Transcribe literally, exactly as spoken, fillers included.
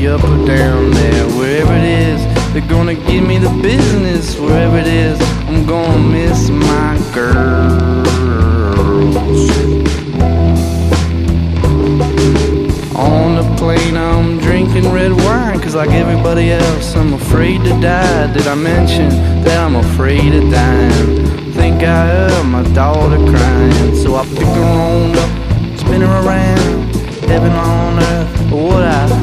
up or down there. Wherever it is, they're gonna give me the business. Wherever it is, I'm gonna miss my girls. On the plane I'm drinking red wine, cause like everybody else I'm afraid to die. Did I mention that I'm afraid of dying? Think I heard my daughter crying, so I pick her on up, spin her around, heaven on earth. What I